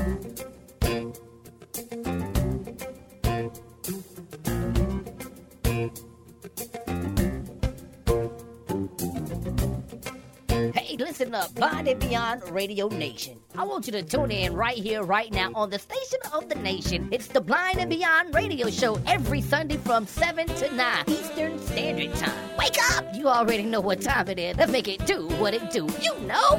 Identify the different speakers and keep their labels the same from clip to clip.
Speaker 1: Hey, listen up, Blind and Beyond Radio Nation. I want you to tune in right here, right now on the station of the nation. It's the Blind and Beyond Radio Show every Sunday from 7 to 9 Eastern Standard Time. Wake up! You already know what time it is. Let's make it do what it do. You know!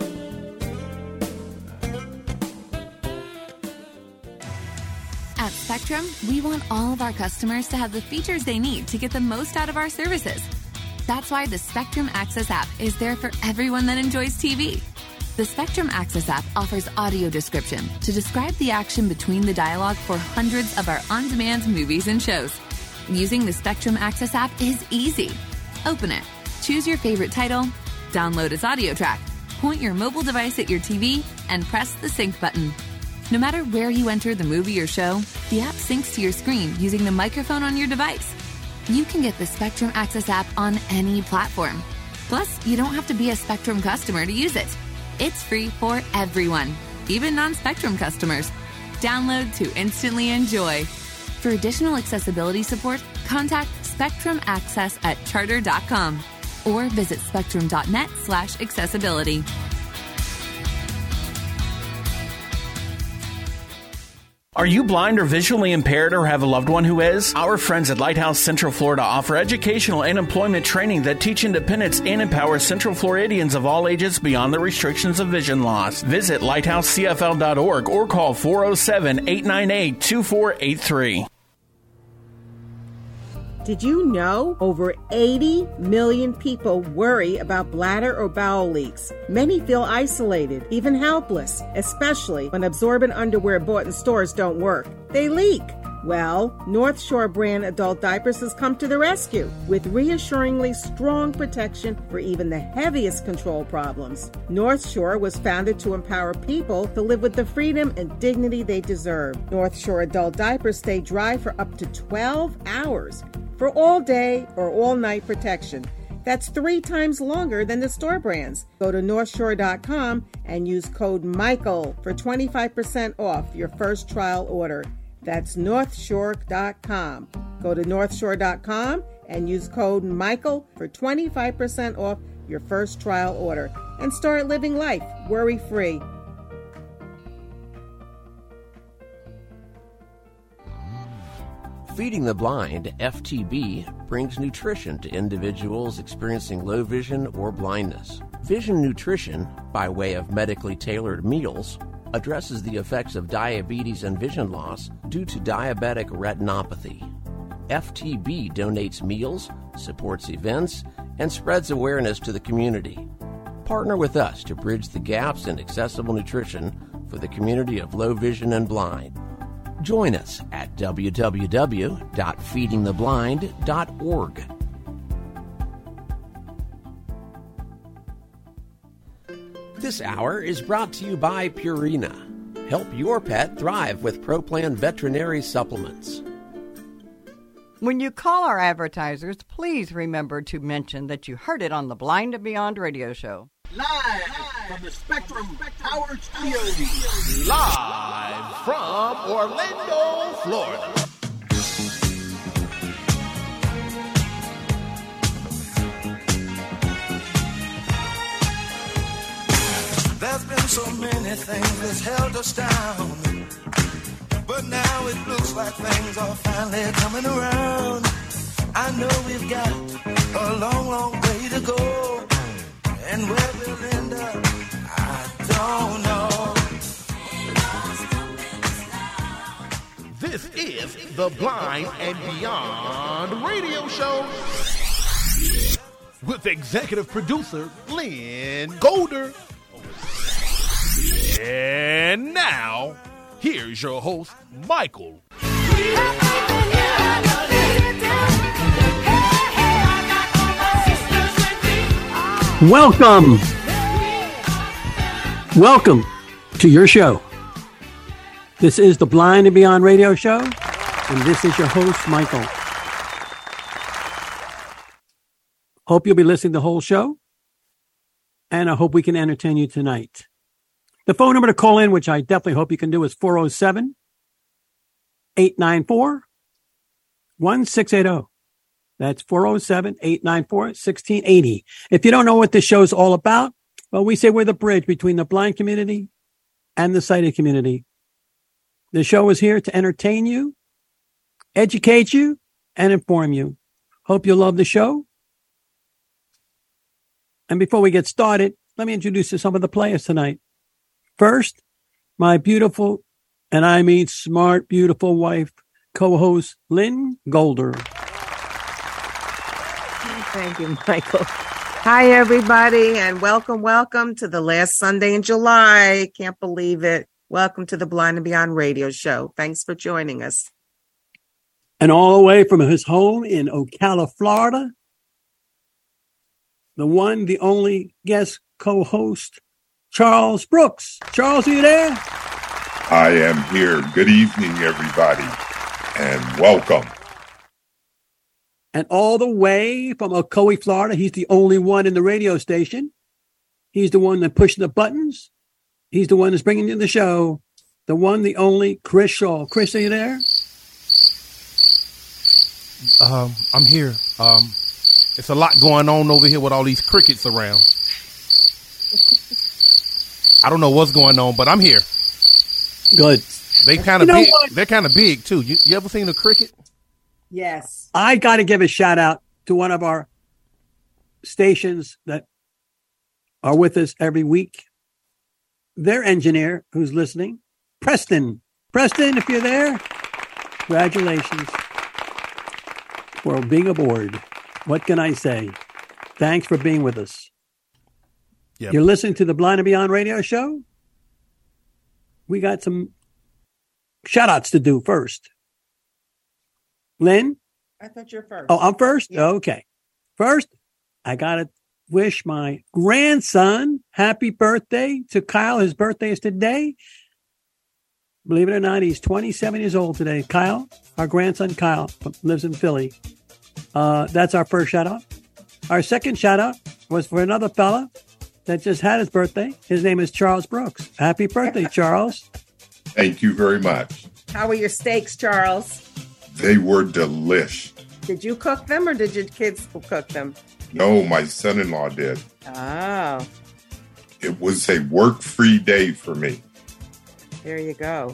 Speaker 2: At Spectrum, we want all of our customers to have the features they need to get the most out of our services. That's why the Spectrum Access app is there for everyone that enjoys TV. The Spectrum Access app offers audio description to describe the action between the dialogue for hundreds of our on-demand movies and shows. Using the Spectrum Access app is easy. Open it, choose your favorite title, download its audio track, point your mobile device at your TV, and press the sync button. No matter where you enter the movie or show, the app syncs to your screen using the microphone on your device. You can get the Spectrum Access app on any platform. Plus, you don't have to be a Spectrum customer to use it. It's free for everyone, even non-Spectrum customers. Download to instantly enjoy. For additional accessibility support, contact Spectrum Access at charter.com or visit spectrum.net/accessibility.
Speaker 3: Are you blind or visually impaired or have a loved one who is? Our friends at Lighthouse Central Florida offer educational and employment training that teach independence and empower Central Floridians of all ages beyond the restrictions of vision loss. Visit lighthousecfl.org or call 407-898-2483.
Speaker 4: Did you know over 80 million people worry about bladder or bowel leaks? Many feel isolated, even helpless, especially when absorbent underwear bought in stores don't work. They leak. Well, North Shore brand adult diapers has come to the rescue with reassuringly strong protection for even the heaviest control problems. North Shore was founded to empower people to live with the freedom and dignity they deserve. North Shore adult diapers stay dry for up to 12 hours. For all day or all night protection. That's 3 times longer than the store brands. Go to NorthShore.com and use code MICHAEL for 25% off your first trial order. That's NorthShore.com. Go to NorthShore.com and use code MICHAEL for 25% off your first trial order. And start living life worry-free.
Speaker 5: Feeding the Blind, FTB, brings nutrition to individuals experiencing low vision or blindness. Vision Nutrition, by way of medically tailored meals, addresses the effects of diabetes and vision loss due to diabetic retinopathy. FTB donates meals, supports events, and spreads awareness to the community. Partner with us to bridge the gaps in accessible nutrition for the community of low vision and blind. Join us at www.feedingtheblind.org. This hour is brought to you by Purina. Help your pet thrive with ProPlan veterinary supplements.
Speaker 6: When you call our advertisers, please remember to mention that you heard it on the Blind and Beyond radio show.
Speaker 7: Live from the Spectrum Power Studios.
Speaker 8: Live from Orlando, Florida.
Speaker 9: There's been so many things that's held us down, but now it looks like things are finally coming around. I know we've got a long, long way to go, and where we'll end up, I don't know.
Speaker 8: This is the Blind and Beyond radio show with executive producer Lynn Golder. And now, here's your host, Michael.
Speaker 10: Welcome to your show. This is the Blind and Beyond radio show, and this is your host, Michael. Hope you'll be listening to the whole show, and I hope we can entertain you tonight. The phone number to call in, which I definitely hope you can do, is 407-894-1680. That's 407-894-1680. If you don't know what this show is all about, well, we say we're the bridge between the blind community and the sighted community. The show is here to entertain you, educate you, and inform you. Hope you love the show. And before we get started, let me introduce you to some of the players tonight. First, my beautiful, and I mean smart, beautiful wife, co-host Lynn Golder.
Speaker 4: Thank you, Michael. Hi, everybody, and welcome to the last Sunday in July. Can't believe it. Welcome to the Blind and Beyond radio show. Thanks for joining us.
Speaker 10: And all the way from his home in Ocala, Florida, the one, the only guest co-host, Charles Brooks. Charles, are you there?
Speaker 11: I am here. Good evening, everybody, and welcome.
Speaker 10: And all the way from Ocoee, Florida, he's the only one in the radio station. He's the one that pushing the buttons. He's the one that's bringing you the show. The one, the only, Chris Shaw. Chris, are you there?
Speaker 8: I'm here. It's a lot going on over here with all these crickets around. I don't know what's going on, but I'm here.
Speaker 10: Good.
Speaker 8: They kind of big. They're kind of big too. You ever seen a cricket?
Speaker 4: Yes.
Speaker 10: I got to give a shout out to one of our stations that are with us every week. Their engineer who's listening, Preston. Preston, if you're there, congratulations for being aboard. What can I say? Thanks for being with us. Yep. You're listening to the Blind and Beyond radio show. We got some shout outs to do first. Lynn?
Speaker 4: I thought you're first.
Speaker 10: Oh, I'm first?
Speaker 4: Yeah.
Speaker 10: Okay. First, I got to wish my grandson happy birthday to Kyle. His birthday is today. Believe it or not, he's 27 years old today. Kyle, our grandson Kyle, lives in Philly. That's our first shout out. Our second shout out was for another fella that just had his birthday. His name is Charles Brooks. Happy birthday, Charles.
Speaker 11: Thank you very much.
Speaker 4: How were your steaks, Charles?
Speaker 11: They were delish.
Speaker 4: Did you cook them or did your kids cook them?
Speaker 11: No, my son-in-law did.
Speaker 4: Oh.
Speaker 11: It was a work-free day for me.
Speaker 4: There you go.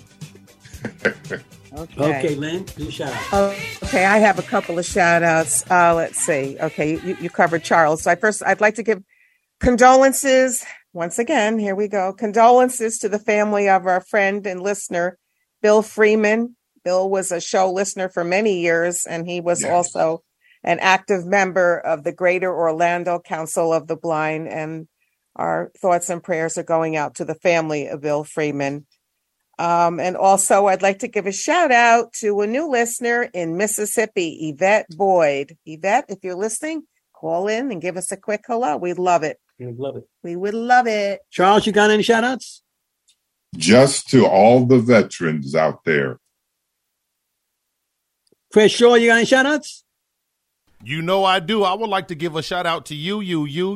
Speaker 10: Okay, Lynn, do shout out.
Speaker 4: Okay, I have a couple of shout outs. Let's see. Okay, you covered Charles. So I'd like to give condolences. Once again, here we go. Condolences to the family of our friend and listener, Bill Freeman. Bill was a show listener for many years, and he was also an active member of the Greater Orlando Council of the Blind. And our thoughts and prayers are going out to the family of Bill Freeman. And also, I'd like to give a shout out to a new listener in Mississippi, Yvette Boyd. Yvette, if you're listening, call in and give us a quick hello. We'd love it.
Speaker 10: We'd love it.
Speaker 4: We would love it.
Speaker 10: Charles, you got any shout outs?
Speaker 11: Just to all the veterans out there.
Speaker 10: Chris Shaw, you got any shout outs?
Speaker 8: You know I do. I would like to give a shout out to you,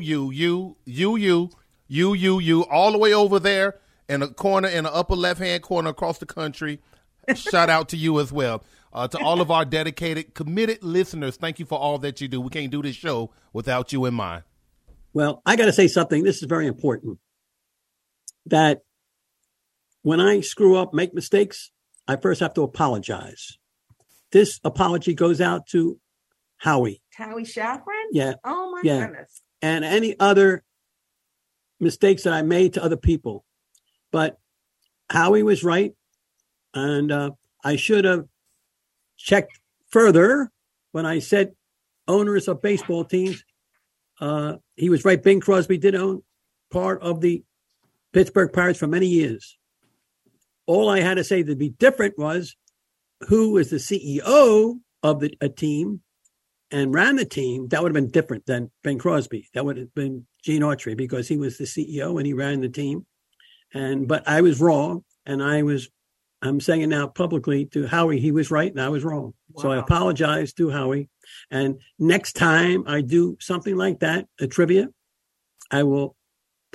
Speaker 8: all the way over there in the corner, in the upper left-hand corner across the country. Shout out to you as well. To all of our dedicated, committed listeners, thank you for all that you do. We can't do this show without you in mind.
Speaker 10: Well, I got to say something. This is very important. That when I screw up, make mistakes, I first have to apologize. This apology goes out to Howie.
Speaker 4: Howie Shafran?
Speaker 10: Yeah.
Speaker 4: Oh, my goodness.
Speaker 10: And any other mistakes that I made to other people. But Howie was right. And I should have checked further when I said owners of baseball teams. He was right. Bing Crosby did own part of the Pittsburgh Pirates for many years. All I had to say to be different was who was the CEO of a team and ran the team. That would have been different than Bing Crosby. That would have been Gene Autry because he was the CEO and he ran the team. But I was wrong. And I'm saying it now publicly to Howie, he was right and I was wrong. Wow. So I apologize to Howie. And next time I do something like that, a trivia, I will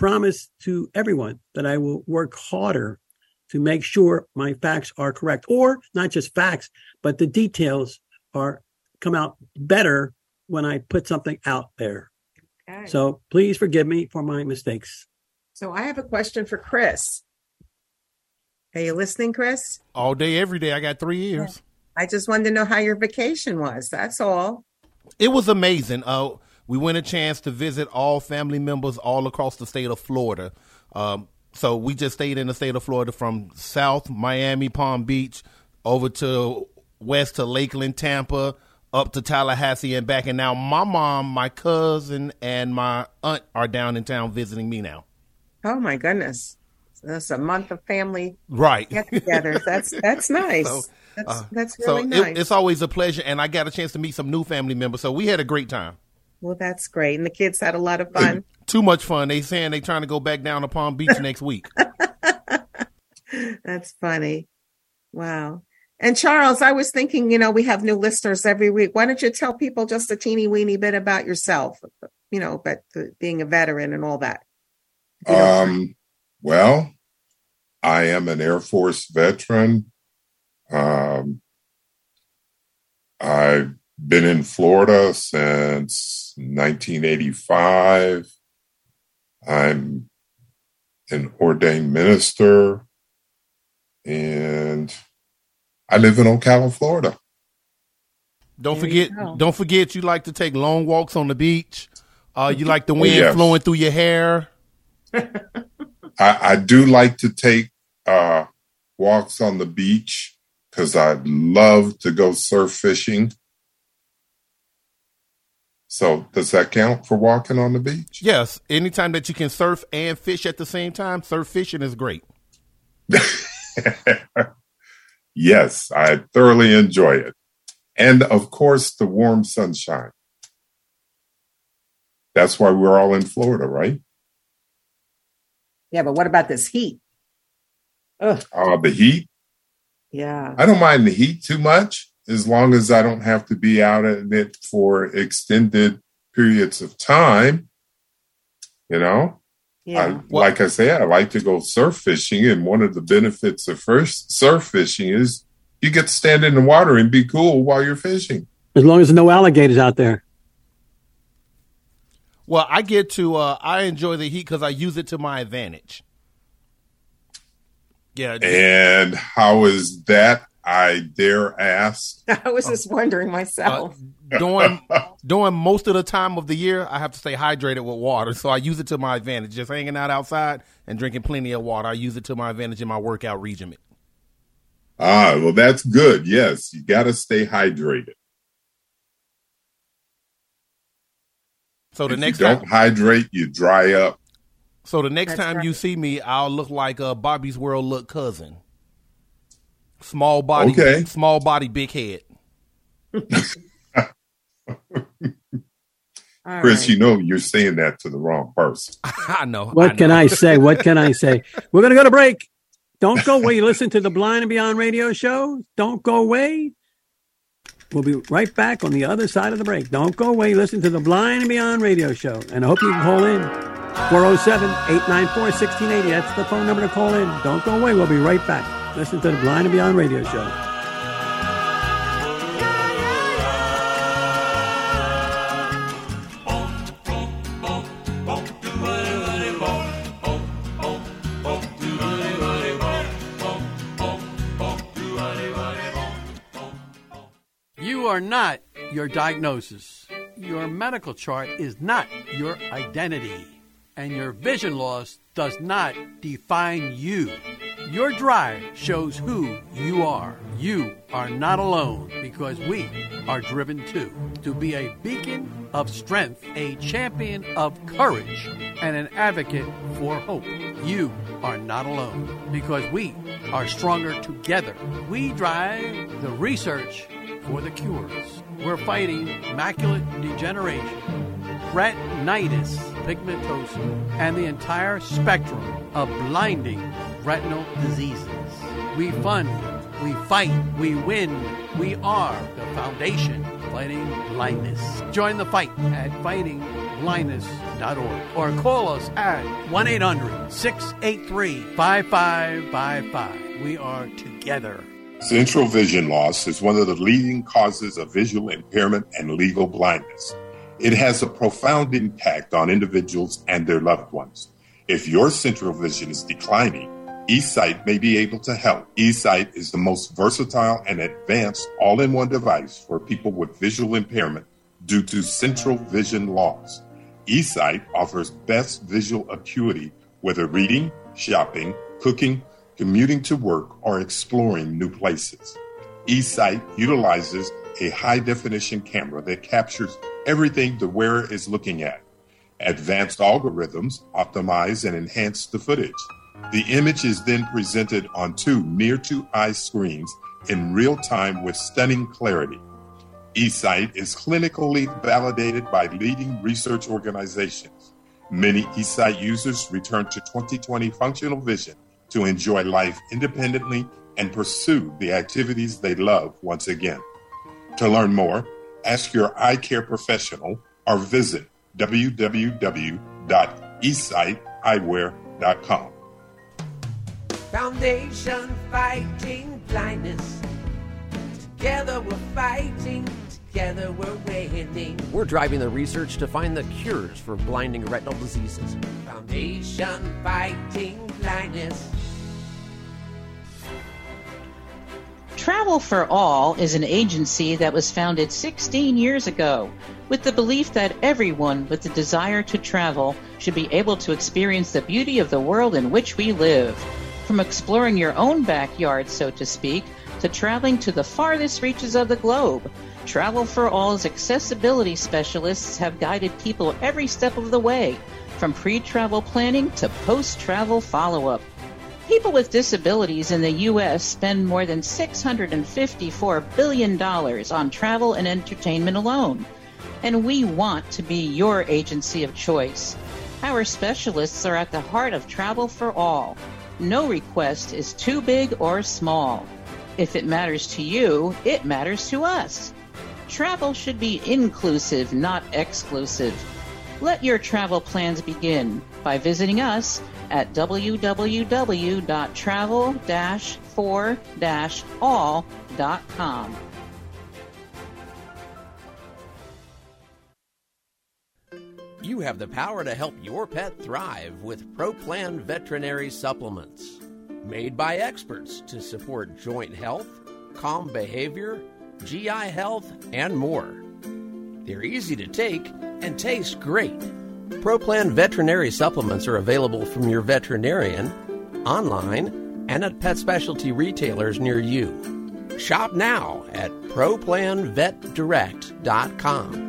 Speaker 10: promise to everyone that I will work harder to make sure my facts are correct, or not just facts, but the details come out better when I put something out there.
Speaker 4: Okay.
Speaker 10: So please forgive me for my mistakes.
Speaker 4: So I have a question for Chris. Are you listening, Chris?
Speaker 8: All day, every day. I got 3 years.
Speaker 4: I just wanted to know how your vacation was. That's all.
Speaker 8: It was amazing. We went a chance to visit all family members all across the state of Florida. So we just stayed in the state of Florida from South Miami, Palm Beach, over to west to Lakeland, Tampa, up to Tallahassee and back. And now my mom, my cousin, and my aunt are down in town visiting me now.
Speaker 4: Oh, my goodness. That's a month of family
Speaker 8: get-togethers.
Speaker 4: That's nice. So, that's really nice.
Speaker 8: It's always a pleasure, and I got a chance to meet some new family members, so we had a great time.
Speaker 4: Well, that's great. And the kids had a lot of fun.
Speaker 8: Too much fun. They saying they trying to go back down to Palm Beach next week.
Speaker 4: That's funny. Wow. And Charles, I was thinking, we have new listeners every week. Why don't you tell people just a teeny weeny bit about yourself, but being a veteran and all that?
Speaker 11: Well, I am an Air Force veteran. I've been in Florida since 1985. I'm an ordained minister, and I live in Ocala, Florida.
Speaker 8: Don't forget you like to take long walks on the beach. You like the wind flowing through your hair.
Speaker 11: I do like to take walks on the beach because I love to go surf fishing. So does that count for walking on the beach?
Speaker 8: Yes. Anytime that you can surf and fish at the same time, surf fishing is great.
Speaker 11: Yes, I thoroughly enjoy it. And, of course, the warm sunshine. That's why we're all in Florida, right?
Speaker 4: Yeah, but what about this heat?
Speaker 11: The heat?
Speaker 4: Yeah.
Speaker 11: I don't mind the heat too much as long as I don't have to be out in it for extended periods of time.
Speaker 4: Yeah.
Speaker 11: Like I say, I like to go surf fishing, and one of the benefits of surf fishing is you get to stand in the water and be cool while you're fishing.
Speaker 10: As long as there are no alligators out there.
Speaker 8: Well, I get to, I enjoy the heat because I use it to my advantage. Yeah.
Speaker 11: And how is that, I dare ask?
Speaker 4: I was just wondering myself.
Speaker 8: During most of the time of the year, I have to stay hydrated with water, so I use it to my advantage. Just hanging out outside and drinking plenty of water, I use it to my advantage in my workout regimen.
Speaker 11: Well, that's good. Yes, you got to stay hydrated.
Speaker 8: So the
Speaker 11: next time you don't hydrate, you dry up.
Speaker 8: So the next time you see me, I'll look like Bobby's World Look cousin. Small body, big head.
Speaker 11: Chris, you're saying that to the wrong person.
Speaker 8: I know.
Speaker 10: What can I say? We're going to go to break. Don't go away. Listen to the Blind and Beyond radio show. Don't go away. We'll be right back on the other side of the break. Don't go away. Listen to the Blind and Beyond radio show. And I hope you can call in. 407-894-1680. That's the phone number to call in. Don't go away. We'll be right back. Listen to the Blind and Beyond radio show.
Speaker 12: You are not your diagnosis. Your medical chart is not your identity. And your vision loss does not define you. Your drive shows who you are. You are not alone because we are driven too. To be a beacon of strength, a champion of courage, and an advocate for hope. You are not alone because we are stronger together. We drive the research for the cures. We're fighting macular degeneration, retinitis pigmentosa, and the entire spectrum of blinding retinal diseases. We fund, we fight, we win. We are the foundation fighting blindness. Join the fight at fightingblindness.org. blindness.org or call us at 1-800-683-5555. We are together.
Speaker 11: Central vision loss is one of the leading causes of visual impairment and legal blindness. It has a profound impact on individuals and their loved ones. If your central vision is declining, eSight may be able to help. eSight is the most versatile and advanced all-in-one device for people with visual impairment due to central vision loss. eSight offers best visual acuity, whether reading, shopping, cooking, commuting to work, or exploring new places. eSight utilizes a high-definition camera that captures everything the wearer is looking at. Advanced algorithms optimize and enhance the footage. The image is then presented on two near-to-eye screens in real time with stunning clarity. eSight is clinically validated by leading research organizations. Many eSight users return to 20/20 functional vision to enjoy life independently and pursue the activities they love once again. To learn more, ask your eye care professional or visit www.esighteyewear.com.
Speaker 13: Foundation Fighting Blindness. Together we're fighting, together we're winning.
Speaker 5: We're driving the research to find the cures for blinding retinal diseases.
Speaker 13: Foundation Fighting Blindness.
Speaker 14: Travel for All is an agency that was founded 16 years ago with the belief that everyone with the desire to travel should be able to experience the beauty of the world in which we live. From exploring your own backyard, so to speak, to traveling to the farthest reaches of the globe, Travel for All's accessibility specialists have guided people every step of the way, from pre-travel planning to post-travel follow-up. People with disabilities in the U.S. spend more than $654 billion on travel and entertainment alone. And we want to be your agency of choice. Our specialists are at the heart of Travel for All. No request is too big or small. If it matters to you, it matters to us. Travel should be inclusive, not exclusive. Let your travel plans begin by visiting us at www.travel-for-all.com.
Speaker 5: You have the power to help your pet thrive with ProPlan Veterinary Supplements. Made by experts to support joint health, calm behavior, GI health, and more. They're easy to take and taste great. ProPlan Veterinary Supplements are available from your veterinarian, online, and at pet specialty retailers near you. Shop now at ProPlanVetDirect.com.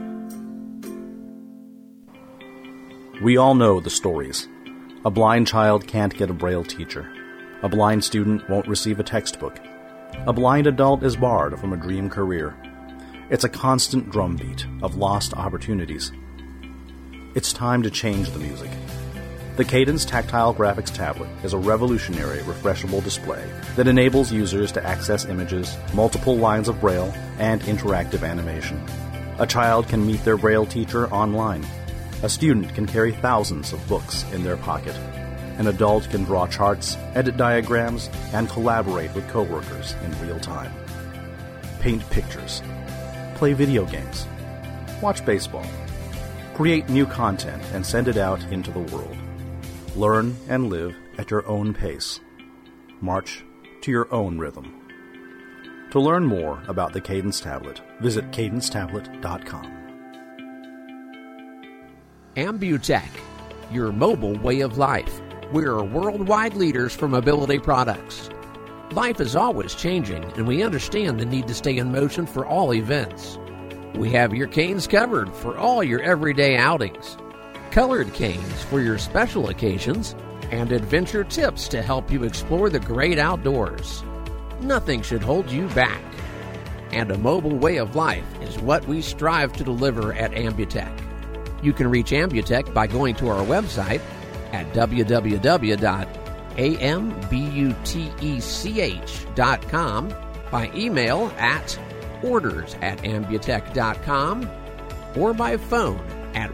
Speaker 15: We all know the stories. A blind child can't get a Braille teacher. A blind student won't receive a textbook. A blind adult is barred from a dream career. It's a constant drumbeat of lost opportunities. It's time to change the music. The Cadence Tactile Graphics Tablet is a revolutionary refreshable display that enables users to access images, multiple lines of Braille, and interactive animation. A child can meet their Braille teacher online. A student can carry thousands of books in their pocket. An adult can draw charts, edit diagrams, and collaborate with coworkers in real time. Paint pictures. Play video games. Watch baseball. Create new content and send it out into the world. Learn and live at your own pace. March to your own rhythm. To learn more about the Cadence Tablet, visit cadencetablet.com.
Speaker 5: Ambutech, your mobile way of life. We're worldwide leaders for mobility products. Life is always changing, and we understand the need to stay in motion for all events. We have your canes covered for all your everyday outings, colored canes for your special occasions, and adventure tips to help you explore the great outdoors. Nothing should hold you back. And a mobile way of life is what we strive to deliver at Ambutech. You can reach Ambutech by going to our website at www.ambutech.com, by email at orders@ambutech.com, or by phone at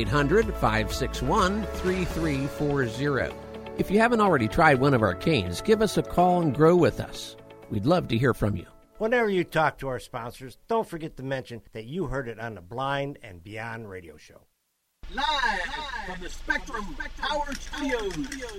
Speaker 5: 1-800-561-3340. If you haven't already tried one of our canes, give us a call and grow with us. We'd love to hear from you.
Speaker 16: Whenever you talk to our sponsors, don't forget to mention that you heard it on the Blind and Beyond radio show.
Speaker 7: Live from the Spectrum Power Studios.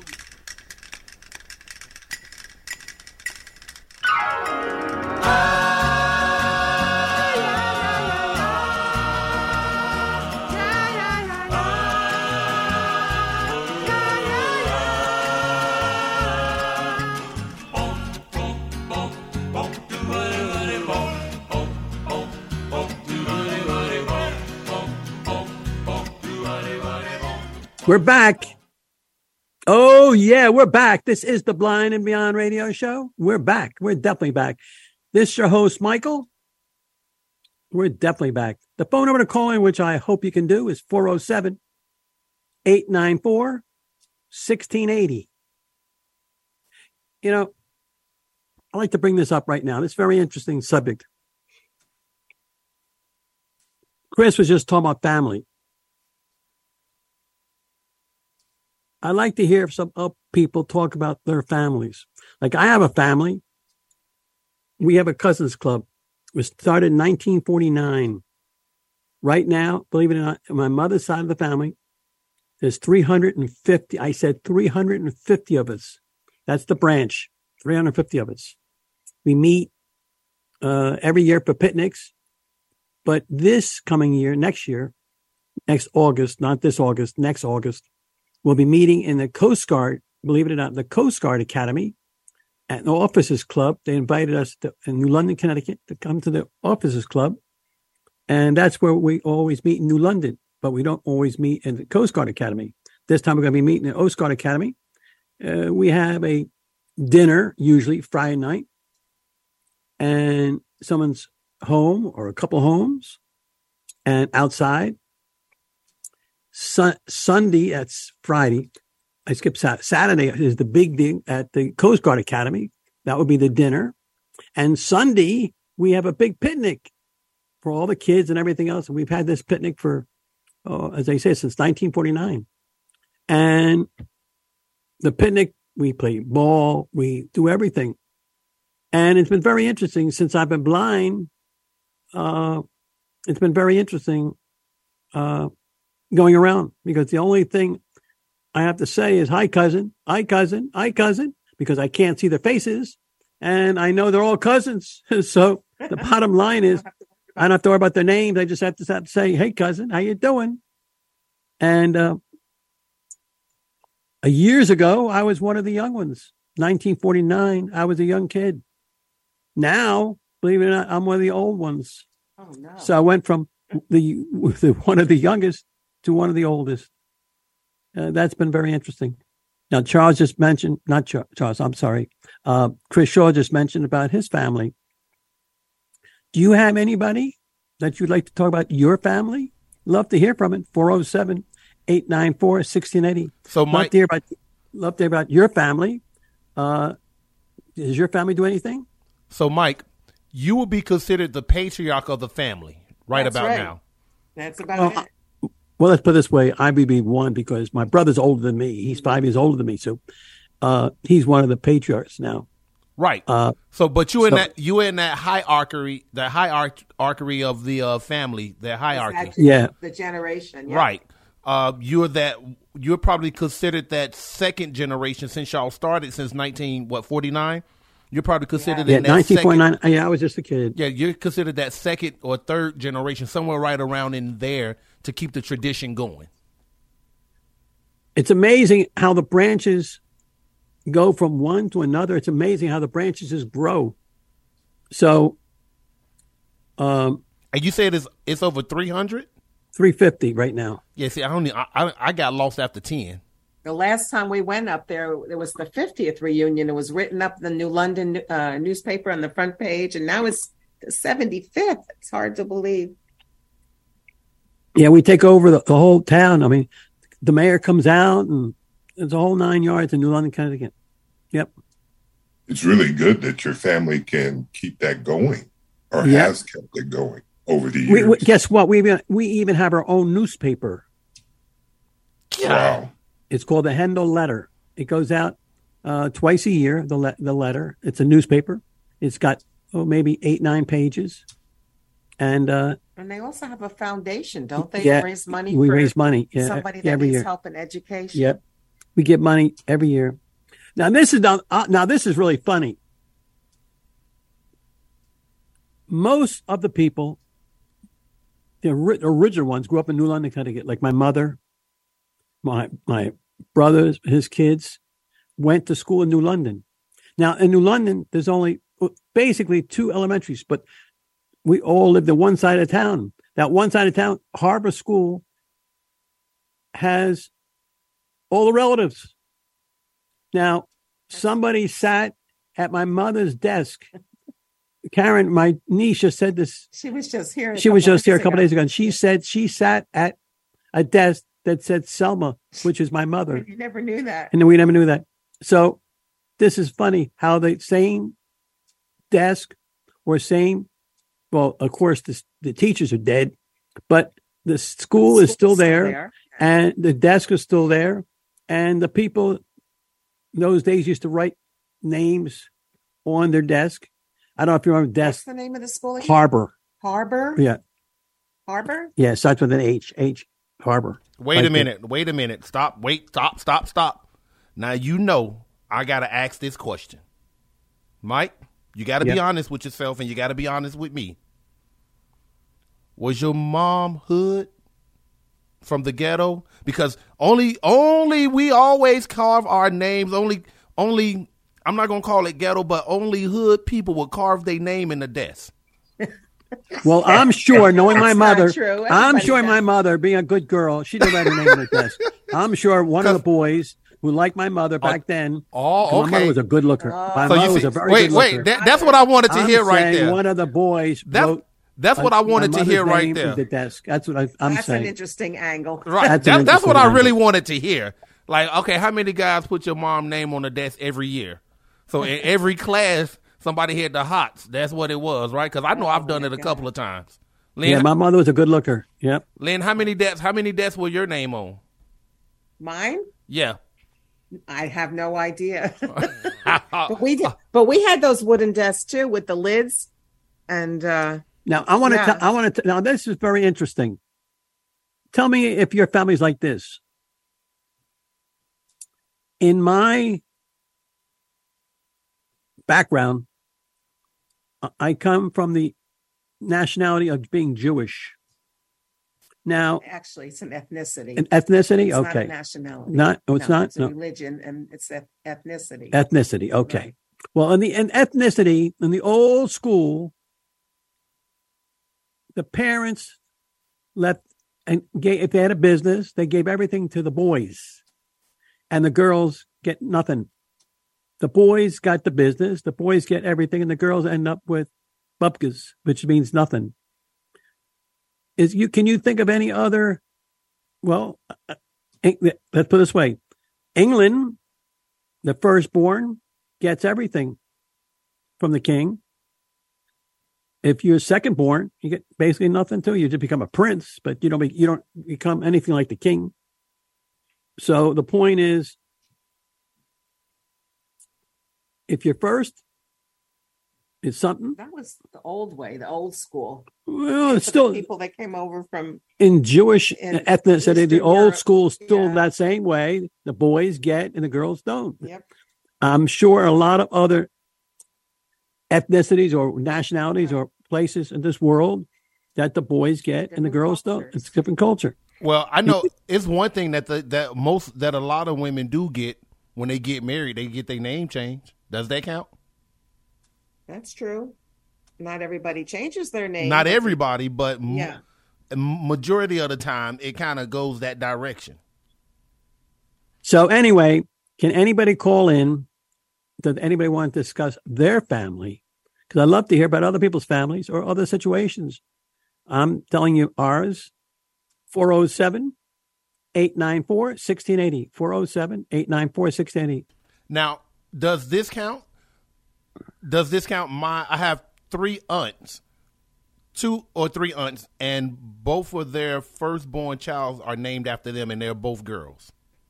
Speaker 10: We're back. Oh, yeah, we're back. This is the Blind and Beyond radio show. We're back. We're definitely back. This is your host, Michael. We're definitely back. The phone number to call in, which I hope you can do, is 407-894-1680. You know, I like to bring this up right now. This very interesting subject. Chris was just talking about family. I like to hear some people talk about their families. Like I have a family. We have a cousins club. It was started in 1949. Right now, believe it or not, on my mother's side of the family, there's 350. I said 350 of us. That's the branch. 350 of us. We meet every year for picnics. But this coming year, next August, not this August, next August, we'll be meeting in the Coast Guard, believe it or not, the Coast Guard Academy at the Officers Club. They invited us in New London, Connecticut, to come to the Officers Club. And that's where we always meet in New London, but we don't always meet in the Coast Guard Academy. This time we're going to be meeting in the Coast Guard Academy. We have a dinner, usually Friday night, and someone's home or a couple homes, and outside. Sunday, that's Friday. I skipped Saturday. Saturday is the big thing at the Coast Guard Academy. That would be the dinner. And Sunday, we have a big picnic for all the kids and everything else. And we've had this picnic for, as I say, since 1949. And the picnic, we play ball, we do everything. And it's been very interesting since I've been blind. It's been very interesting going around, because the only thing I have to say is, hi, cousin, hi, cousin, hi, cousin, because I can't see their faces. And I know they're all cousins. So the bottom line is, I don't have to worry about their names. I just have to say, hey, cousin, how you doing? And years ago, I was one of the young ones. 1949, I was a young kid. Now, believe it or not, I'm one of the old ones.
Speaker 4: Oh, no.
Speaker 10: So I went from the one of the youngest to one of the oldest. That's been very interesting. Now, Charles just mentioned, not Charles, I'm sorry. Chris Shaw just mentioned about his family. Do you have anybody that you'd like to talk about your family? Love to hear from it. 407-894-1680.
Speaker 8: So, Mike,
Speaker 10: love to hear about your family. Does your family do anything?
Speaker 8: So, Mike, you will be considered the patriarch of the family
Speaker 4: That's
Speaker 8: about
Speaker 4: right.
Speaker 8: now.
Speaker 4: That's about it.
Speaker 10: Well, let's put it this way. I would be one because my brother's older than me. He's 5 years older than me. So he's one of the patriarchs now.
Speaker 8: Right. But you in that hierarchy, of the family, the hierarchy.
Speaker 4: Exactly.
Speaker 10: Yeah.
Speaker 4: The generation. Yeah.
Speaker 8: Right. You're probably considered that second generation since y'all started since 49. You're probably considered in that
Speaker 10: 1949. Yeah, I was just a kid.
Speaker 8: Yeah, you're considered that second or third generation, somewhere right around in there to keep the tradition going.
Speaker 10: It's amazing how the branches go from one to another. It's amazing how the branches just grow. So,
Speaker 8: and you said it's over 300?
Speaker 10: 350 right now.
Speaker 8: Yeah, see, I got lost after 10.
Speaker 4: The last time we went up there, it was the 50th reunion. It was written up in the New London newspaper on the front page, and now it's the 75th. It's hard to believe.
Speaker 10: Yeah, we take over the whole town. I mean, the mayor comes out, and it's a whole 9 yards in New London, Connecticut. Yep.
Speaker 11: It's really good that your family can keep that going or has kept it going. over the years.
Speaker 10: Guess what? We even have our own newspaper.
Speaker 11: Wow.
Speaker 10: It's called the Hendel Letter. It goes out twice a year, the letter. It's a newspaper. It's got maybe 8-9 pages. And
Speaker 4: they also have a foundation, don't they?
Speaker 10: Yeah,
Speaker 4: Raise money.
Speaker 10: We raise money
Speaker 4: Somebody that
Speaker 10: every
Speaker 4: needs
Speaker 10: year.
Speaker 4: help in education.
Speaker 10: Yep, we get money every year. Now this is really funny. Most of the people, the original ones, grew up in New London, Connecticut. Like my mother, my brothers, his kids, went to school in New London. Now in New London, there's only basically 2 elementaries, but we all lived on one side of town. That one side of town, Harbor School, has all the relatives. Now, somebody sat at my mother's desk. Karen, my niece, just said this.
Speaker 4: She was just here.
Speaker 10: She was just here a couple days ago, and she said she sat at a desk that said Selma, which is my mother.
Speaker 4: You never knew that.
Speaker 10: And we never knew that. So this is funny how the same desk or same, well, of course, the teachers are dead, but the school is still there, and the desk is still there. And the people in those days used to write names on their desk. I don't know if you remember desk.
Speaker 4: What's the name of the school again?
Speaker 10: Harbor.
Speaker 4: Harbor?
Speaker 10: Yeah.
Speaker 4: Harbor?
Speaker 10: Yeah, it starts with an H. Harbor.
Speaker 8: Wait a minute. Stop. Stop. Now, you know I got to ask this question. Mike, you got to be honest with yourself, and you got to be honest with me. Was your mom hood from the ghetto? Because only we always carve our names. Only I'm not going to call it ghetto, but only hood people will carve their name in the desk.
Speaker 10: Well, I'm sure, knowing my mother, I'm sure
Speaker 4: does.
Speaker 10: my mother, being a good girl, she didn't write her name in the desk. I'm sure one of the boys who liked my mother back then, my mother was a good looker. My mother was a very good looker.
Speaker 8: That's what I wanted to hear right there.
Speaker 10: One of the boys wrote.
Speaker 8: That's what I wanted to hear right there.
Speaker 10: The desk. That's what I'm
Speaker 4: That's
Speaker 10: saying.
Speaker 4: an interesting angle.
Speaker 8: Right. That's what I really wanted to hear. Like, okay, how many guys put your mom's name on the desk every year? So in every class, somebody had the hots. That's what it was, right? Because I know I've done it a couple of times. Lynn,
Speaker 10: yeah, my mother was a good looker. Yep.
Speaker 8: Lynn, how many desks were your name on?
Speaker 4: Mine?
Speaker 8: Yeah.
Speaker 4: I have no idea. But we had those wooden desks too with the lids. And
Speaker 10: now I want to. Now this is very interesting. Tell me if your family's like this. In my background, I come from the nationality of being Jewish. Now,
Speaker 4: actually, it's an ethnicity.
Speaker 10: An ethnicity,
Speaker 4: it's
Speaker 10: okay.
Speaker 4: Not a nationality.
Speaker 10: It's not.
Speaker 4: It's a religion, and it's ethnicity.
Speaker 10: Ethnicity, okay. Right. Well, in ethnicity, in the old school, the parents left and gave, if they had a business, they gave everything to the boys, and the girls get nothing. The boys got the business, the boys get everything, and the girls end up with bupkas, which means nothing. Can you think of any other? Well, let's put it this way: England, the firstborn gets everything from the king. If you're secondborn, you get basically nothing too. You just become a prince, but you don't become anything like the king. So the point is, if you're first, it's something.
Speaker 4: That was the old way, the old school.
Speaker 10: Well, it's still
Speaker 4: people that came over from
Speaker 10: in Jewish ethnicity.
Speaker 4: Eastern
Speaker 10: The old
Speaker 4: Europe.
Speaker 10: school still that same way. The boys get and the girls don't.
Speaker 4: Yep.
Speaker 10: I'm sure a lot of other ethnicities or nationalities or places in this world that the boys get and the girls don't. It's a different culture.
Speaker 8: Well, I know it's one thing that a lot of women do get when they get married. They get their name changed. Does that count?
Speaker 4: That's true. Not everybody changes their name.
Speaker 8: Not everybody, but majority of the time, it kind of goes that direction.
Speaker 10: So anyway, can anybody call in? Does anybody want to discuss their family? Because I love to hear about other people's families or other situations. I'm telling you ours, 407-894-1680. 407-894-1680.
Speaker 8: Now, does this count? I have 3 aunts. 2 or 3 aunts, and both of their firstborn child are named after them, and they're both girls.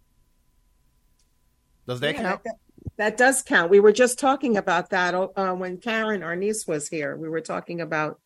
Speaker 8: Does that count?
Speaker 4: That does count. We were just talking about that when Karen, our niece, was here. We were talking about,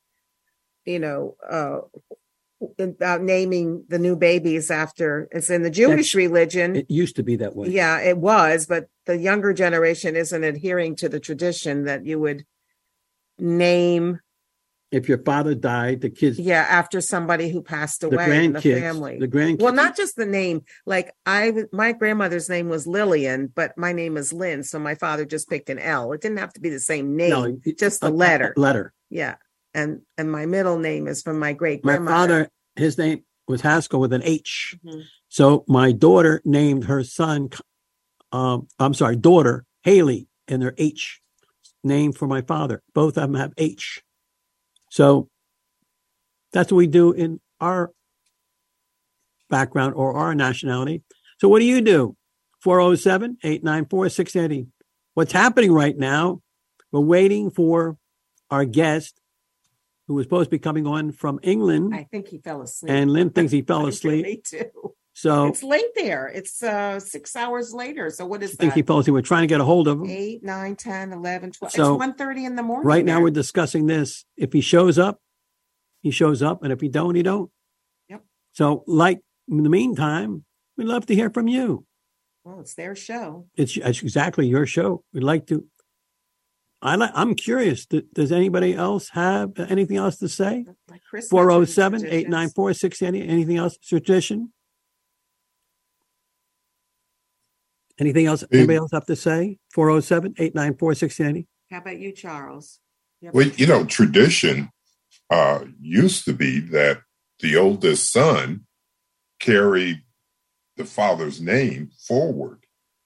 Speaker 4: about naming the new babies after. It's in the Jewish religion.
Speaker 10: It used to be that way.
Speaker 4: Yeah, it was, but the younger generation isn't adhering to the tradition that you would name.
Speaker 10: If your father died, the kids.
Speaker 4: Yeah, after somebody who passed away in the family.
Speaker 10: The grandkids.
Speaker 4: Well, not just the name. Like my grandmother's name was Lillian, but my name is Lynn, so my father just picked an L. It didn't have to be the same name, just the letter.
Speaker 10: Letter.
Speaker 4: Yeah, and my middle name is from my great grandmother.
Speaker 10: My father, his name was Haskell with an H. Mm-hmm. So my daughter named her son. Daughter Haley, and their H name for my father. Both of them have H. So that's what we do in our background or our nationality. So what do you do? 407-894-680. What's happening right now, we're waiting for our guest who was supposed to be coming on from England.
Speaker 4: I think he fell asleep.
Speaker 10: And Lynn thinks he fell asleep.
Speaker 4: Me too.
Speaker 10: So
Speaker 4: it's late there. It's 6 hours later. So what is that?
Speaker 10: I think he fell asleep. We're trying to get a hold of him.
Speaker 4: 8, 9, 10, 11, 12.
Speaker 10: So
Speaker 4: it's 1:30 in the morning.
Speaker 10: Right now we're discussing this. If he shows up, he shows up. And if he don't, he don't.
Speaker 4: Yep.
Speaker 10: So in the meantime, we'd love to hear from you.
Speaker 4: Well, it's their show.
Speaker 10: It's exactly your show. We'd like to. I'm curious. Does anybody else have anything else to say?
Speaker 4: Like Chris
Speaker 10: 407-894-680. Anything else? Tradition? Anything else? Anybody else have to say? 407-894-680.
Speaker 4: How about you, Charles?
Speaker 11: Well, tradition used to be that the oldest son carried the father's name forward.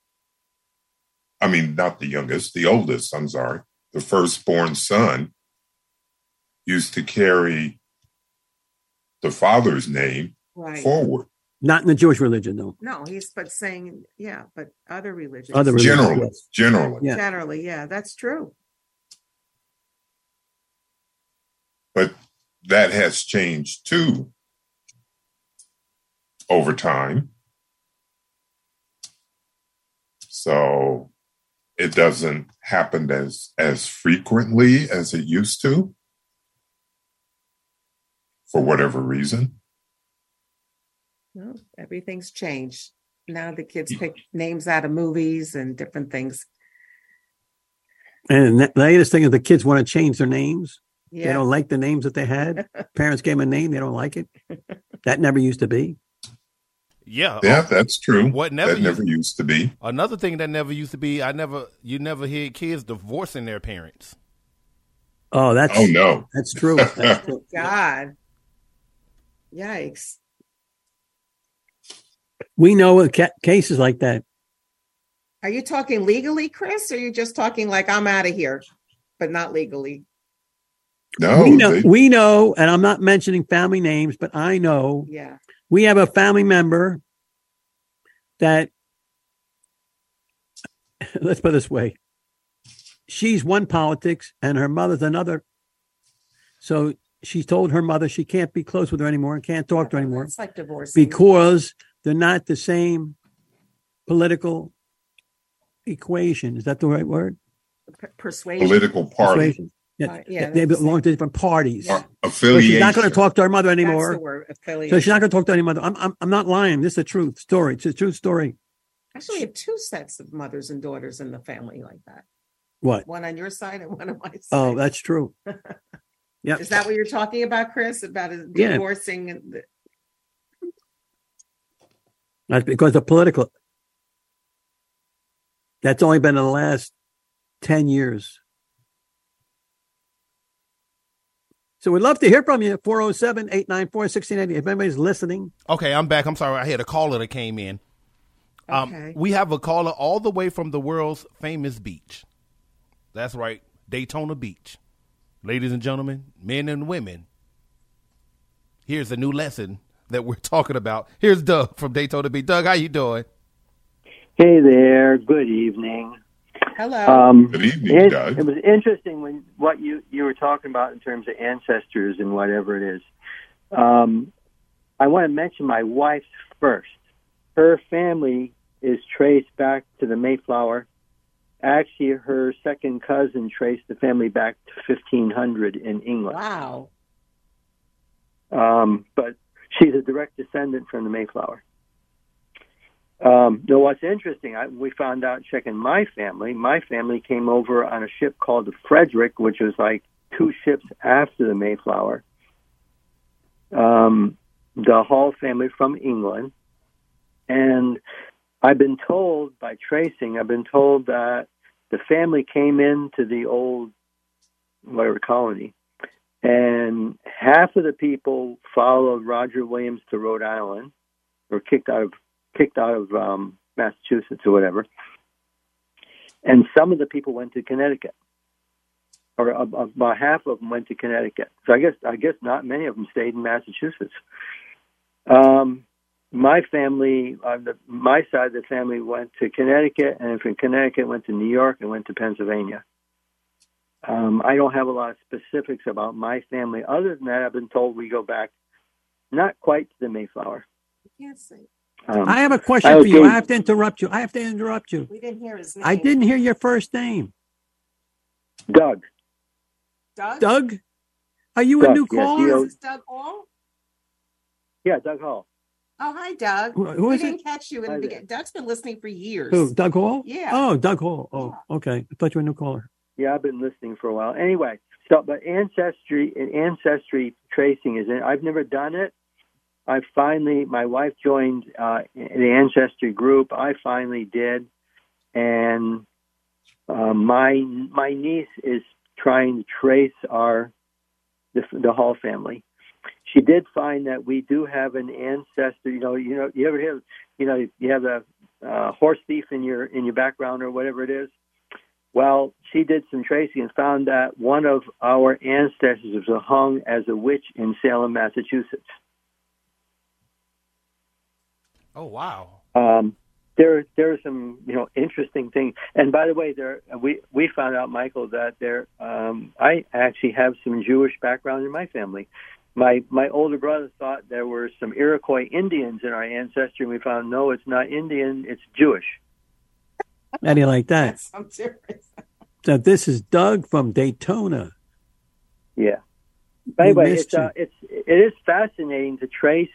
Speaker 11: I mean, not the youngest, the oldest, I'm sorry. The firstborn son used to carry the father's name forward.
Speaker 10: Not in the Jewish religion, though.
Speaker 4: No, but other religions.
Speaker 11: Generally,
Speaker 10: yeah.
Speaker 4: Generally, yeah, that's true.
Speaker 11: But that has changed too over time. So it doesn't happen as frequently as it used to, for whatever reason.
Speaker 4: No, everything's changed. Now the kids pick names out of movies and different things.
Speaker 10: And the latest thing is the kids want to change their names.
Speaker 4: Yeah.
Speaker 10: They don't like the names that they had. Parents gave them a name. They don't like it. That never used to be.
Speaker 8: Yeah,
Speaker 11: that's true.
Speaker 8: What
Speaker 11: never used to be.
Speaker 8: Another thing that never used to be, you never hear kids divorcing their parents.
Speaker 10: Oh, no, that's true. That's true.
Speaker 4: God, yikes!
Speaker 10: We know cases like that.
Speaker 4: Are you talking legally, Chris, or are you just talking like I'm out of here, but not legally?
Speaker 11: No,
Speaker 10: we know, and I'm not mentioning family names, but I know.
Speaker 4: Yeah.
Speaker 10: We have a family member that, let's put it this way, she's one politics and her mother's another. So she told her mother she can't be close with her anymore and can't talk to her anymore.
Speaker 4: It's like divorcing.
Speaker 10: Because they're not the same political equation. Is that the right word?
Speaker 4: Persuasion.
Speaker 11: Political party.
Speaker 10: Persuasion. Yeah, they belong to different parties.
Speaker 11: Affiliation.
Speaker 10: So she's not going to talk to her mother anymore.
Speaker 4: That's the word, affiliation.
Speaker 10: So she's not going to talk to her mother. I'm not lying. This is a true story. It's a true story.
Speaker 4: Actually, we have 2 sets of mothers and daughters in the family like that.
Speaker 10: What?
Speaker 4: One on your side and one on my side.
Speaker 10: Oh, that's true. Yeah.
Speaker 4: Is that what you're talking about, Chris? About divorcing?
Speaker 10: Yeah. That's because the political. That's only been in the last 10 years. So we'd love to hear from you, 407-894-1680. If anybody's listening.
Speaker 8: Okay, I'm back. I'm sorry. I had a caller that came in.
Speaker 4: Okay.
Speaker 8: We have a caller all the way from the world's famous beach. That's right, Daytona Beach. Ladies and gentlemen, men and women, here's a new lesson that we're talking about. Here's Doug from Daytona Beach. Doug, how you doing?
Speaker 17: Hey there. Good evening. Hello.
Speaker 11: Good evening, Doug.
Speaker 17: It was interesting when what you were talking about in terms of ancestors and whatever it is. I want to mention my wife's first. Her family is traced back to the Mayflower. Actually, her second cousin traced the family back to 1500 in England.
Speaker 1: Wow.
Speaker 17: But she's a direct descendant from the Mayflower. Now, what's interesting, we found out checking my family came over on a ship called the Frederick, which was like 2 ships after the Mayflower. The Hall family from England. And I've been told by tracing, that the family came into the old, whatever colony, and half of the people followed Roger Williams to Rhode Island, or kicked out of Massachusetts or whatever, and some of the people went to Connecticut, or about half of them went to Connecticut. So I guess not many of them stayed in Massachusetts. My family, my side of the family, went to Connecticut, and from Connecticut went to New York and went to Pennsylvania. I don't have a lot of specifics about my family. Other than that, I've been told we go back not quite to the Mayflower.
Speaker 1: Yes.
Speaker 10: I have a question for you. I have to interrupt you.
Speaker 1: We didn't hear his name.
Speaker 10: I didn't hear your first name.
Speaker 17: Doug.
Speaker 10: Doug? Are you a new caller?
Speaker 1: Is this Doug Hall?
Speaker 17: Yeah, Doug Hall.
Speaker 1: Oh, hi, Doug.
Speaker 10: Who
Speaker 1: we
Speaker 10: is
Speaker 1: didn't
Speaker 10: it?
Speaker 1: catch you in the beginning. Doug's been listening for years.
Speaker 10: Who, Doug Hall?
Speaker 1: Yeah.
Speaker 10: Oh, Doug Hall. Oh, okay. I thought you were a new caller.
Speaker 17: Yeah, I've been listening for a while. Anyway, but ancestry tracing is. I've never done it. My wife joined the ancestry group. I finally did, and my niece is trying to trace the Hall family. She did find that we do have an ancestor. You ever hear, you have a horse thief in your background or whatever it is. Well, she did some tracing and found that one of our ancestors was hung as a witch in Salem, Massachusetts.
Speaker 8: Oh, wow.
Speaker 17: There are some interesting things. And by the way, we found out, Michael, that I actually have some Jewish background in my family. My older brother thought there were some Iroquois Indians in our ancestry, and we found no, it's not Indian, it's Jewish.
Speaker 10: How do you like that?
Speaker 1: I'm serious.
Speaker 10: So this is Doug from Daytona.
Speaker 17: Yeah. But anyway, it is fascinating to trace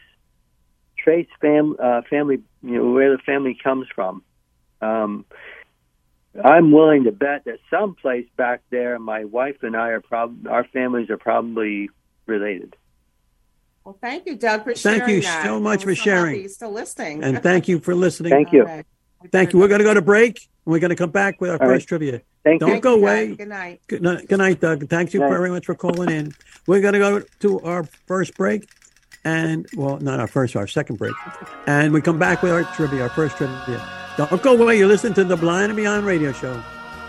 Speaker 17: family, where the family comes from. I'm willing to bet that someplace back there, my wife and I our families are probably related.
Speaker 1: Well, thank you, Doug, for sharing.
Speaker 10: Thank you so much for sharing.
Speaker 1: He's still listening.
Speaker 10: And thank you for listening.
Speaker 17: Thank you.
Speaker 1: Okay.
Speaker 10: Thank you. We're going to go to break, and we're going to come back with our first trivia. Don't go away.
Speaker 1: Good night.
Speaker 10: Good night, Doug. Thank you very much for calling in. We're going to go to our first break, our second break. And we come back with our trivia, our first trivia. Don't go away. You're listening to the Blind and Beyond radio show.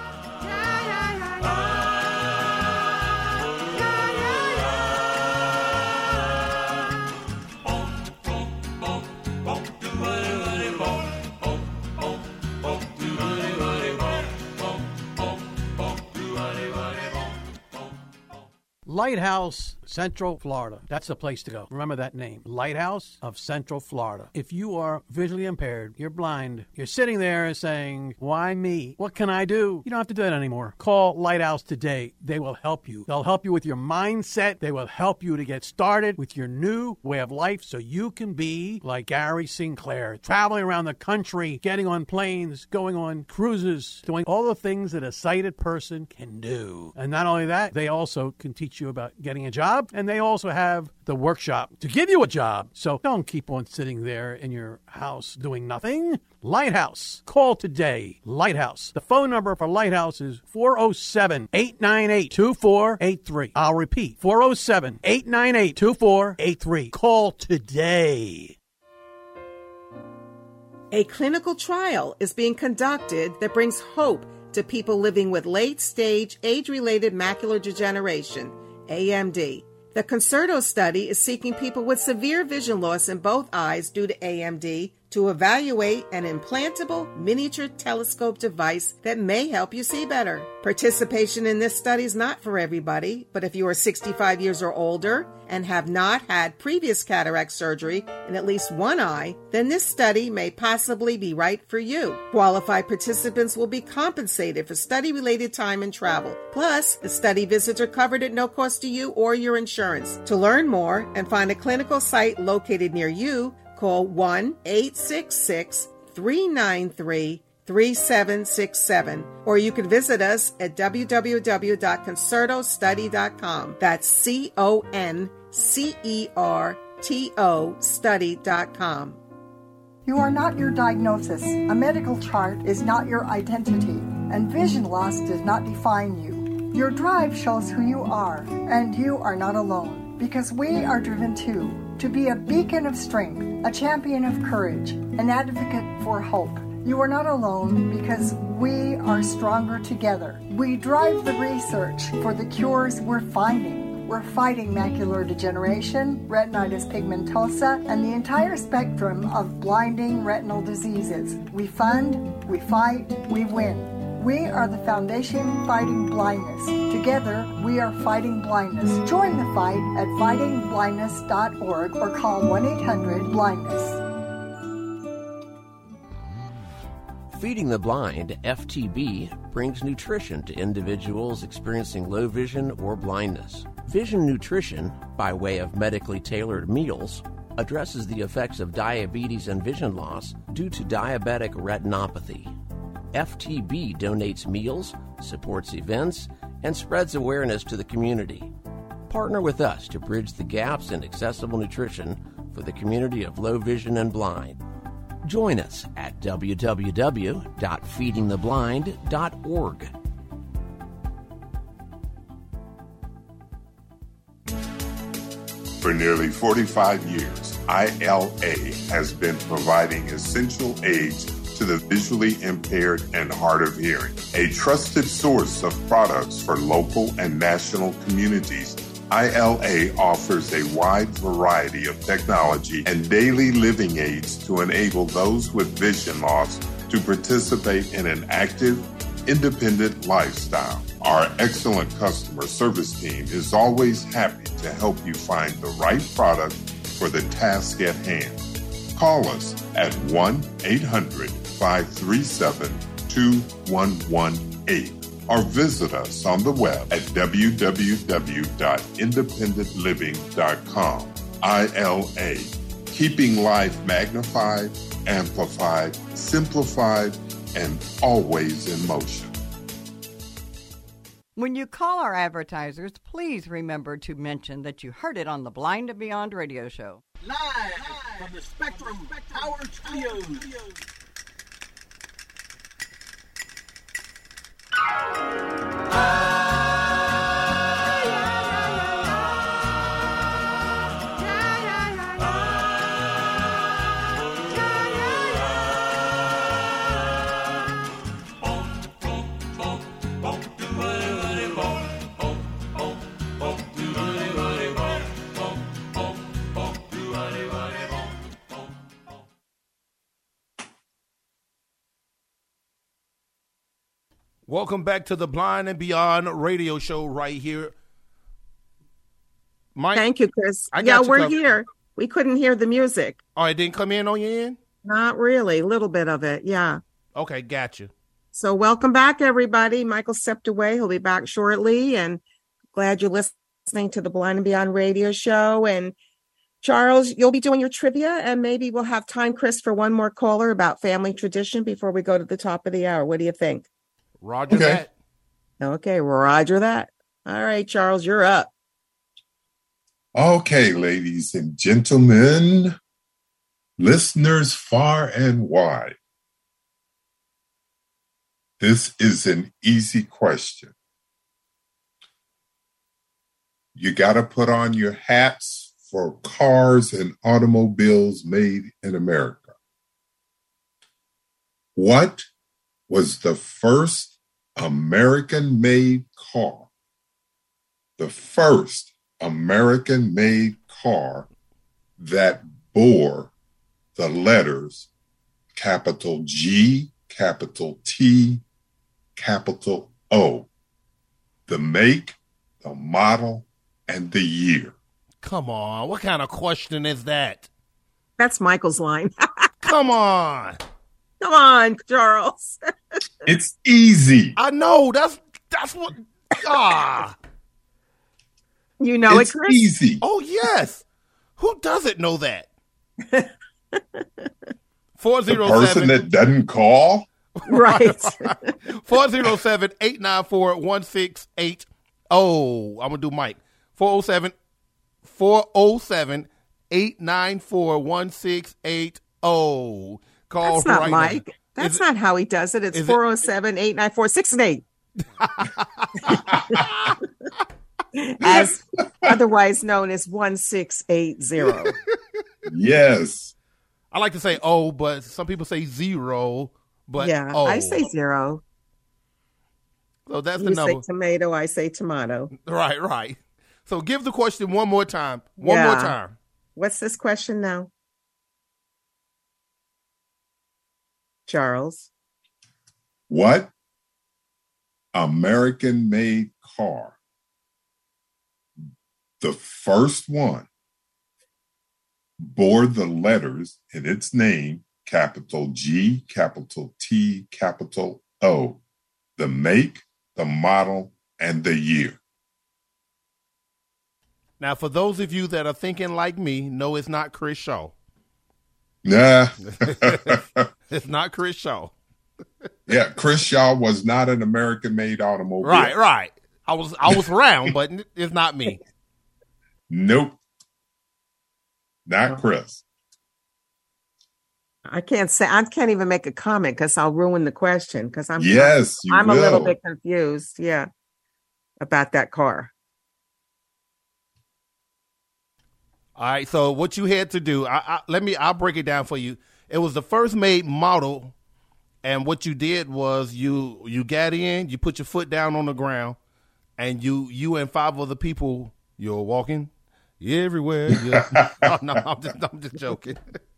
Speaker 12: Lighthouse, Central Florida. That's the place to go. Remember that name. Lighthouse of Central Florida. If you are visually impaired, you're blind, you're sitting there saying, why me? What can I do? You don't have to do that anymore. Call Lighthouse today. They will help you. They'll help you with your mindset. They will help you to get started with your new way of life so you can be like Gary Sinclair, traveling around the country, getting on planes, going on cruises, doing all the things that a sighted person can do. And not only that, they also can teach you about getting a job, and they also have the workshop to give you a job. So don't keep on sitting there in your house doing nothing. Lighthouse. Call today. Lighthouse. The phone number for Lighthouse is 407-898-2483. I'll repeat, 407-898-2483. Call today.
Speaker 4: A clinical trial is being conducted that brings hope to people living with late-stage age-related macular degeneration, AMD. The Concerto study is seeking people with severe vision loss in both eyes due to AMD to evaluate an implantable miniature telescope device that may help you see better. Participation in this study is not for everybody, but if you are 65 years or older and have not had previous cataract surgery in at least one eye, then this study may possibly be right for you. Qualified participants will be compensated for study-related time and travel. Plus, the study visits are covered at no cost to you or your insurance. To learn more and find a clinical site located near you, call 1-866-393-3767, or you can visit us at www.concertostudy.com. That's CONCERTO study.com.
Speaker 18: You are not your diagnosis. A medical chart is not your identity, and vision loss does not define you. Your drive shows who you are, and you are not alone, because we are driven too, to be a beacon of strength, a champion of courage, an advocate for hope. You are not alone because we are stronger together. We drive the research for the cures we're finding. We're fighting macular degeneration, retinitis pigmentosa, and the entire spectrum of blinding retinal diseases. We fund, we fight, we win. We are the Foundation Fighting Blindness. Together, we are fighting blindness. Join the fight at fightingblindness.org or call 1-800-BLINDNESS.
Speaker 5: Feeding the Blind, FTB, brings nutrition to individuals experiencing low vision or blindness. Vision Nutrition, by way of medically tailored meals, addresses the effects of diabetes and vision loss due to diabetic retinopathy. FTB donates meals, supports events, and spreads awareness to the community. Partner with us to bridge the gaps in accessible nutrition for the community of low vision and blind. Join us at www.feedingtheblind.org.
Speaker 11: For nearly 45 years, ILA has been providing essential aids to the visually impaired and hard of hearing. A trusted source of products for local and national communities, ILA offers a wide variety of technology and daily living aids to enable those with vision loss to participate in an active, independent lifestyle. Our excellent customer service team is always happy to help you find the right product for the task at hand. Call us at 1-800-537-2118 or visit us on the web at www.independentliving.com. ILA, keeping life magnified, amplified, simplified, and always in motion.
Speaker 6: When you call our advertisers, please remember to mention that you heard it on the Blind and Beyond radio show.
Speaker 7: Live from the Spectrum Power Studios.
Speaker 8: Welcome back to the Blind and Beyond radio show right here. Mike,
Speaker 4: thank you, Chris. We're here. We couldn't hear the music.
Speaker 8: Oh, it didn't come in on your end?
Speaker 4: Not really. A little bit of it, yeah.
Speaker 8: Okay, gotcha.
Speaker 4: So welcome back, everybody. Michael stepped away. He'll be back shortly. And glad you're listening to the Blind and Beyond radio show. And Charles, you'll be doing your trivia, and maybe we'll have time, Chris, for one more caller about family tradition before we go to the top of the hour. What do you think?
Speaker 8: Roger that.
Speaker 4: Okay, roger that. All right, Charles, you're up.
Speaker 11: Okay, ladies and gentlemen, listeners far and wide, this is an easy question. You got to put on your hats for cars and automobiles made in America. What was the first American-made car? The first American-made car that bore the letters capital G, capital T, capital O. The make, the model, and the year.
Speaker 8: Come on. What kind of question is that?
Speaker 4: That's Michael's line.
Speaker 8: Come on.
Speaker 4: Come on, Charles.
Speaker 11: It's easy.
Speaker 8: I know. That's what.
Speaker 4: You know
Speaker 11: it's
Speaker 4: it, Chris?
Speaker 11: Easy.
Speaker 8: Oh, yes. Who doesn't know that? 407.
Speaker 11: The person that doesn't call?
Speaker 4: Right.
Speaker 8: 407-894-1680. I'm going to do Mike. 407-894-1680. Call
Speaker 4: That's not
Speaker 8: right
Speaker 4: Mike.
Speaker 8: now.
Speaker 4: That's not how he does it. It's 407-894-668. As otherwise known as 1680.
Speaker 11: Yes.
Speaker 8: I like to say but some people say 0. But
Speaker 4: yeah, I say 0.
Speaker 8: So that's
Speaker 4: you
Speaker 8: the number.
Speaker 4: You say tomato, I say tomato.
Speaker 8: Right. So give the question one more time. One more time.
Speaker 4: What's this question now? Charles.
Speaker 11: What American-made car, the first one, bore the letters in its name, capital G, capital T, capital O, the make, the model, and the year?
Speaker 8: Now, for those of you that are thinking like me, no, it's not Chris Shaw.
Speaker 11: Nah.
Speaker 8: It's not Chris Shaw.
Speaker 11: Yeah, Chris Shaw was not an American-made automobile.
Speaker 8: Right. I was around, but it's not me.
Speaker 11: Nope. Not Chris.
Speaker 4: I can't even make a comment because I'll ruin the question because I'm
Speaker 11: a
Speaker 4: little bit confused. Yeah. About that car.
Speaker 8: All right. So what you had to do, I'll break it down for you. It was the first made model. And what you did was you got in, you put your foot down on the ground, and you and 5 other people, you're walking everywhere. Oh, no, I'm just joking.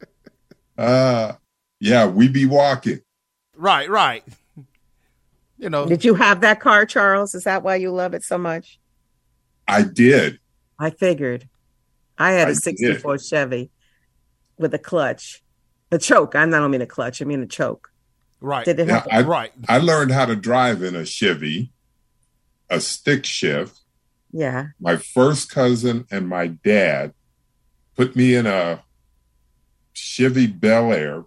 Speaker 11: Yeah, we be walking.
Speaker 8: Right. You know.
Speaker 4: Did you have that car, Charles? Is that why you love it so much?
Speaker 11: I did.
Speaker 4: I figured. I had a 64 Chevy with a clutch. The choke. I don't mean a clutch. I mean a choke.
Speaker 8: Right.
Speaker 4: Did it have
Speaker 11: I learned how to drive in a Chevy, a stick shift.
Speaker 4: Yeah.
Speaker 11: My first cousin and my dad put me in a Chevy Bel Air,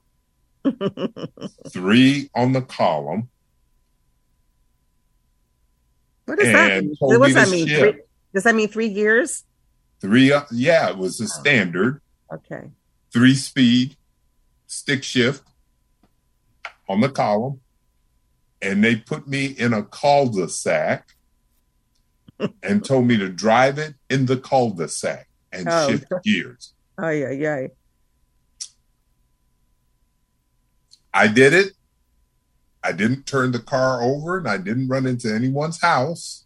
Speaker 11: 3 on the column.
Speaker 4: What does that mean? What does that mean? Does that mean 3 years?
Speaker 11: 3, yeah, it was a standard.
Speaker 4: Okay.
Speaker 11: 3-speed stick shift on the column, and they put me in a cul-de-sac and told me to drive it in the cul-de-sac and shift gears.
Speaker 4: Oh, yeah.
Speaker 11: I did it. I didn't turn the car over, and I didn't run into anyone's house.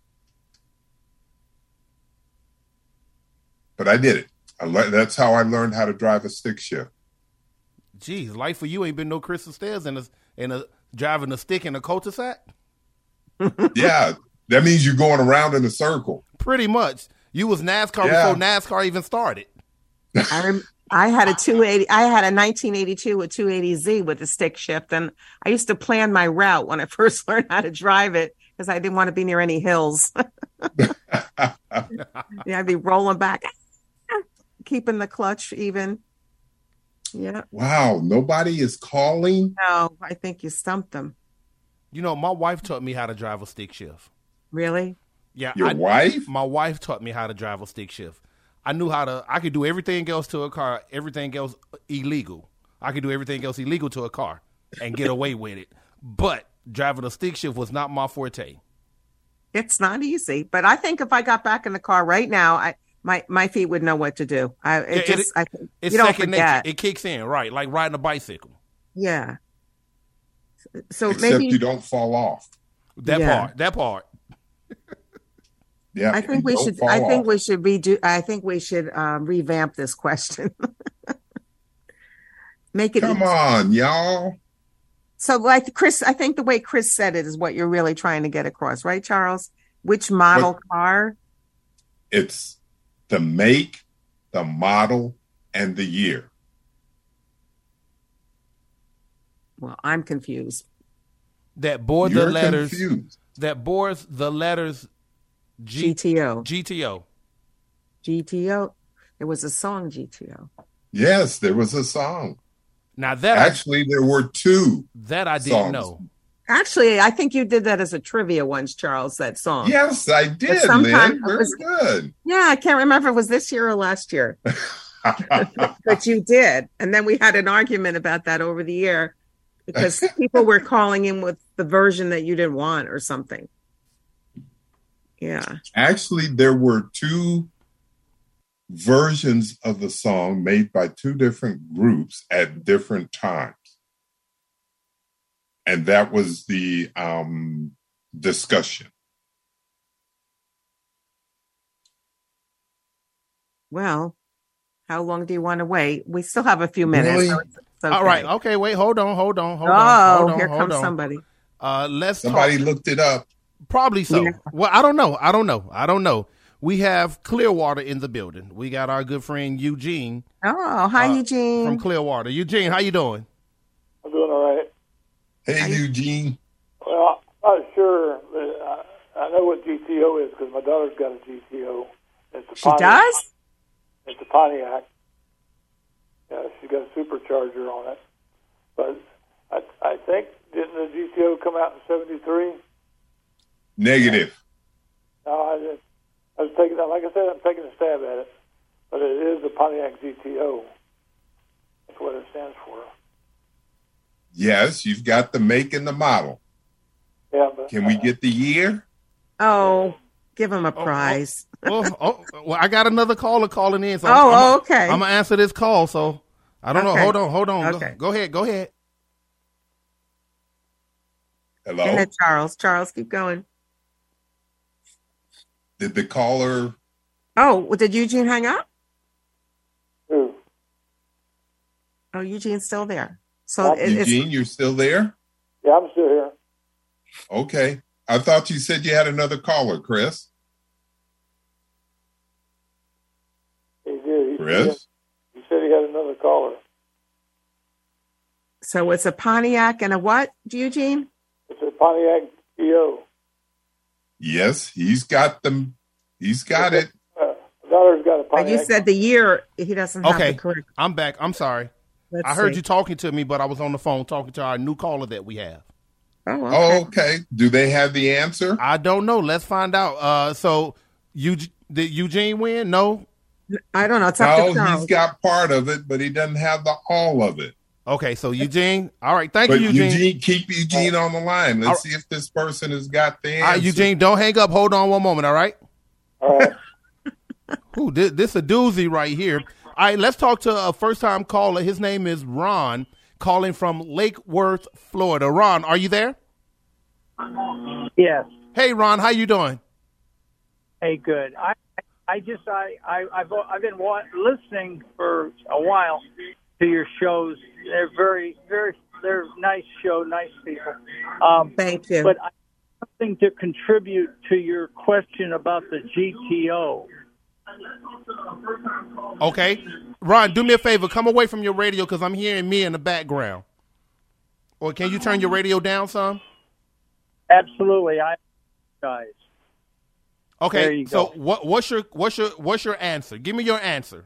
Speaker 11: But I did it. That's how I learned how to drive a stick shift.
Speaker 8: Geez, life for you ain't been no crystal stairs and driving a stick in a cul-de-sac?
Speaker 11: Yeah, that means you're going around in a circle.
Speaker 8: Pretty much. You was NASCAR before NASCAR even started.
Speaker 4: I had a 280. I had a 1982 with 280Z with a stick shift, and I used to plan my route when I first learned how to drive it because I didn't want to be near any hills. Yeah, I'd be rolling back, keeping the clutch even. Yeah.
Speaker 11: Wow, nobody is calling?
Speaker 4: No, I think you stumped them.
Speaker 8: You know, my wife taught me how to drive a stick shift.
Speaker 4: Really?
Speaker 8: Yeah.
Speaker 11: Your wife?
Speaker 8: My wife taught me how to drive a stick shift. I could do everything else to a car, everything else illegal. I could do everything else illegal to a car and get away with it. But driving a stick shift was not my forte.
Speaker 4: It's not easy. But I think if I got back in the car right now, my feet would know what to do.
Speaker 8: It's
Speaker 4: you don't
Speaker 8: second
Speaker 4: forget.
Speaker 8: nature. It kicks in, right? Like riding a bicycle.
Speaker 4: Yeah. So
Speaker 11: Except
Speaker 4: maybe
Speaker 11: you don't fall off.
Speaker 8: That part.
Speaker 11: Yeah.
Speaker 4: I think we should. I think we should revamp this question. Make it
Speaker 11: Come on, y'all.
Speaker 4: So like Chris, I think the way Chris said it is what you're really trying to get across, right, Charles? Which model car?
Speaker 11: It's the make, the model, and the year.
Speaker 4: Well, I'm confused.
Speaker 8: That bore
Speaker 11: You're
Speaker 8: the letters.
Speaker 11: confused.
Speaker 8: That bore the letters
Speaker 4: GTO.
Speaker 8: GTO.
Speaker 4: GTO. There was a song GTO.
Speaker 11: Yes, there was a song.
Speaker 8: Now that
Speaker 11: actually there were two.
Speaker 8: That I didn't
Speaker 11: songs.
Speaker 8: know.
Speaker 4: Actually, I think you did that as a trivia once, Charles, that song.
Speaker 11: Yes, I did,
Speaker 4: But sometime
Speaker 11: Lynn. Very good.
Speaker 4: Yeah, I can't remember if it was this year or last year. But you did. And then we had an argument about that over the year because people were calling in with the version that you didn't want or something. Yeah.
Speaker 11: Actually, there were two versions of the song made by two different groups at different times. And that was the discussion.
Speaker 4: Well, how long do you want to wait? We still have a few minutes.
Speaker 11: Really?
Speaker 4: So it's okay.
Speaker 8: All right. Okay. Wait. Hold on.
Speaker 4: Here comes somebody.
Speaker 8: Let's
Speaker 11: Somebody
Speaker 8: talk.
Speaker 11: looked it up.
Speaker 8: Probably so.
Speaker 4: Yeah.
Speaker 8: Well, I don't know. We have Clearwater in the building. We got our good friend Eugene.
Speaker 4: Oh, hi, Eugene.
Speaker 8: From Clearwater. Eugene, how you doing?
Speaker 19: I'm doing all right.
Speaker 11: Hey, Eugene.
Speaker 19: Well, I'm not sure. But I know what GTO is because my daughter's got a GTO. It's a
Speaker 4: She does?
Speaker 19: It's a Pontiac. Yeah, she's got a supercharger on it. But I think, didn't the GTO come out in 73?
Speaker 11: Negative.
Speaker 19: No, I was taking that. Like I said, I'm taking a stab at it. But it is a Pontiac GTO. That's what it stands for.
Speaker 11: Yes, you've got the make and the model.
Speaker 19: Yeah, but
Speaker 11: Can we get the year?
Speaker 4: Oh, give him a prize.
Speaker 8: Well, I got another caller calling in. So
Speaker 4: okay.
Speaker 8: I'm going to answer this call. So I don't know.
Speaker 4: Okay.
Speaker 8: Hold on.
Speaker 4: Okay.
Speaker 8: Go ahead.
Speaker 11: Hello?
Speaker 4: Go ahead, Charles. Charles, keep going.
Speaker 11: Did the caller...
Speaker 4: Oh, did Eugene hang up?
Speaker 19: Who?
Speaker 4: Oh, Eugene's still there. So
Speaker 11: Eugene, you're still there?
Speaker 19: Yeah, I'm still here.
Speaker 11: Okay. I thought you said you had another caller, Chris.
Speaker 19: He did.
Speaker 11: Chris?
Speaker 19: He said he had another caller.
Speaker 4: So it's a Pontiac and a what, Eugene?
Speaker 19: It's a Pontiac GTO.
Speaker 11: Yes, he's got them. He's got it.
Speaker 19: My daughter's got a
Speaker 4: But
Speaker 19: Pontiac.
Speaker 4: you said the year he doesn't have
Speaker 8: Okay.
Speaker 4: the correct.
Speaker 8: I'm back. I'm sorry.
Speaker 4: Let's
Speaker 8: I heard
Speaker 4: see.
Speaker 8: you talking to me, but I was on the phone talking to our new caller that we have.
Speaker 4: Oh, okay.
Speaker 11: Oh, okay. Do they have the answer?
Speaker 8: I don't know. Let's find out. So did Eugene win? No?
Speaker 4: I don't know. It's up to
Speaker 11: No,
Speaker 4: Charles.
Speaker 11: he's got part of it, but he doesn't have the all of it.
Speaker 8: Okay, so Eugene. All right, thank
Speaker 11: But
Speaker 8: you, Eugene.
Speaker 11: keep Eugene on the line. Let's see if this person has got the answer.
Speaker 8: All right, Eugene, don't hang up. Hold on one moment, all right?
Speaker 19: All right.
Speaker 8: Ooh, this a doozy right here. All right, let's talk to a first-time caller. His name is Ron, calling from Lake Worth, Florida. Ron, are you there?
Speaker 20: Yes.
Speaker 8: Hey, Ron, how you doing?
Speaker 20: Hey, good. I've been listening for a while to your shows. They're they're nice show, nice people.
Speaker 4: Thank you.
Speaker 20: But I have something to contribute to your question about the GTO.
Speaker 8: Okay. Ron, do me a favor. Come away from your radio because I'm hearing me in the background. Or can you turn your radio down some?
Speaker 20: Absolutely, I apologize. There
Speaker 8: Okay.
Speaker 20: you
Speaker 8: So
Speaker 20: go.
Speaker 8: what's your answer? Give me your answer.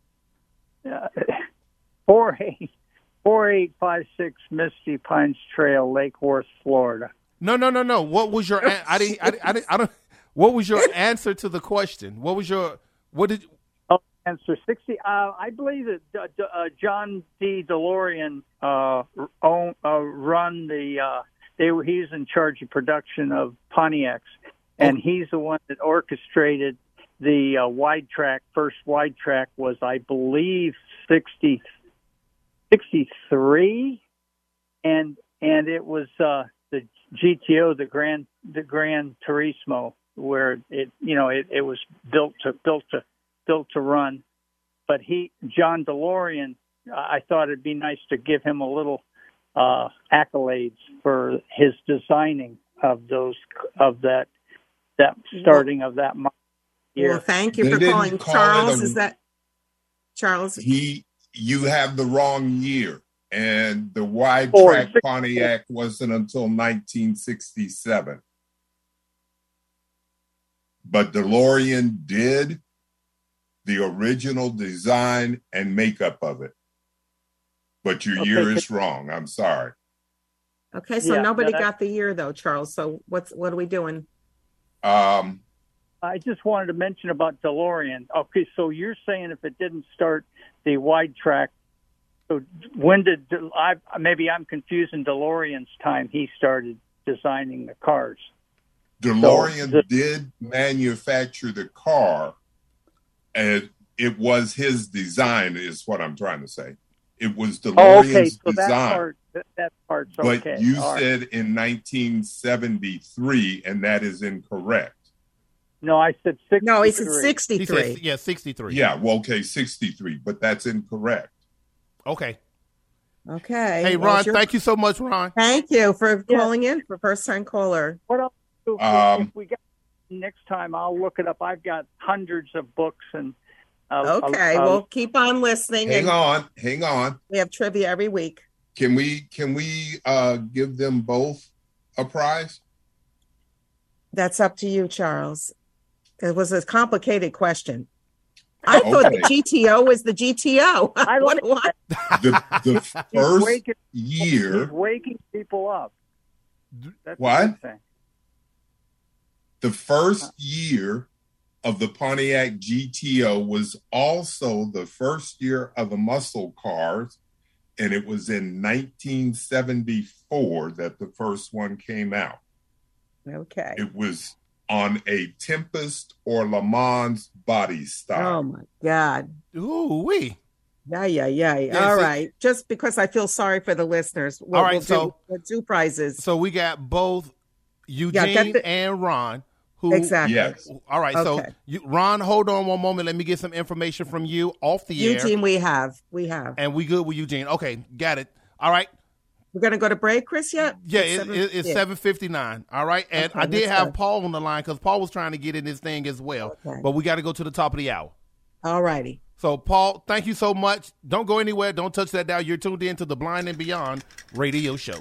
Speaker 20: 4856 Misty Pines Trail, Lake Worth, Florida.
Speaker 8: No. What was your? I don't. What was your answer to the question? What did?
Speaker 20: Answer 60. I believe that John D. DeLorean run the. He's in charge of production of Pontiacs, and he's the one that orchestrated the wide track. First wide track was, I believe, 63, and it was the GTO, the Gran Turismo, where it was built to run. But John DeLorean I thought it'd be nice to give him a little accolades for his designing of that starting of that year.
Speaker 4: Well, thank you for calling, Charles. Is that Charles?
Speaker 11: You have the wrong year, and the wide track Pontiac wasn't until 1967. But DeLorean did the original design and makeup of it. But your year is wrong. I'm sorry.
Speaker 4: Okay, so nobody got the year though, Charles. So what are we doing?
Speaker 20: I just wanted to mention about DeLorean. Okay, so you're saying if it didn't start the wide track, so when did maybe I'm confusing DeLorean's time he started designing the cars.
Speaker 11: DeLorean did manufacture the car, and it was his design, is what I'm trying to say. It was DeLorean's design.
Speaker 20: That part's
Speaker 11: but
Speaker 20: okay.
Speaker 11: You said in 1973, and that is incorrect.
Speaker 20: No, I said 63.
Speaker 4: No, he said 63.
Speaker 8: Yeah, 63.
Speaker 11: Yeah, well, okay, 63, but that's incorrect.
Speaker 8: Okay.
Speaker 4: Okay.
Speaker 8: Hey, Ron, thank you so much, Ron.
Speaker 4: Thank you for calling in for first-time caller.
Speaker 20: What else? If we get next time, I'll look it up. I've got hundreds of books and.
Speaker 4: Okay, we'll keep on listening.
Speaker 11: Hang on.
Speaker 4: We have trivia every week.
Speaker 11: Can we give them both a prize?
Speaker 4: That's up to you, Charles. It was a complicated question. I thought the GTO was the GTO. What?
Speaker 11: The first year.
Speaker 20: He's waking people up. That's
Speaker 11: what? The first year of the Pontiac GTO was also the first year of the muscle cars, and it was in 1974 that the first one came out.
Speaker 4: Okay.
Speaker 11: It was on a Tempest or Le Mans body style.
Speaker 4: Oh, my God.
Speaker 8: Ooh-wee.
Speaker 4: Yeah. All right. Just because I feel sorry for the listeners. We'll do two prizes.
Speaker 8: So we got both Eugene and Ron.
Speaker 4: Exactly.
Speaker 11: Yes.
Speaker 8: All right. Okay. So, Ron, hold on one moment. Let me get some information from you off the air.
Speaker 4: Eugene, we have.
Speaker 8: And we good with Eugene. Okay, got it. All right.
Speaker 4: We're going to go to break, Chris, yet?
Speaker 8: Yeah, it's 7:59. All right. And I did have Paul on the line because Paul was trying to get in this thing as well. Okay. But we got to go to the top of the hour.
Speaker 4: All righty.
Speaker 8: So, Paul, thank you so much. Don't go anywhere. Don't touch that dial. You're tuned in to the Blind and Beyond radio show.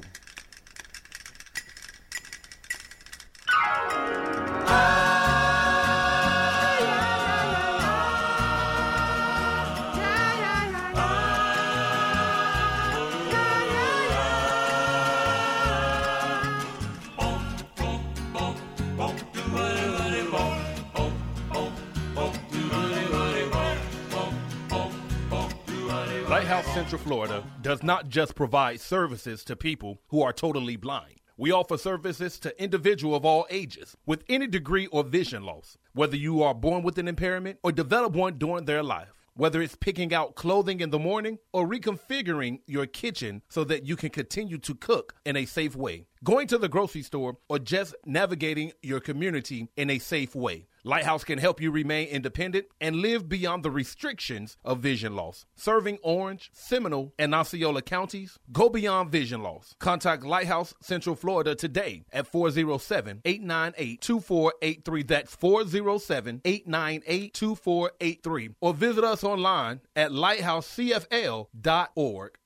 Speaker 8: Lighthouse Central Florida does not just provide services to people who are totally blind. We offer services to individuals of all ages with any degree or vision loss, whether you are born with an impairment or develop one during their life. Whether it's picking out clothing in the morning or reconfiguring your kitchen so that you can continue to cook in a safe way, going to the grocery store, or just navigating your community in a safe way, Lighthouse can help you remain independent and live beyond the restrictions of vision loss. Serving Orange, Seminole, and Osceola counties, go beyond vision loss. Contact Lighthouse Central Florida today at 407-898-2483. That's 407-898-2483. Or visit us online at lighthousecfl.org.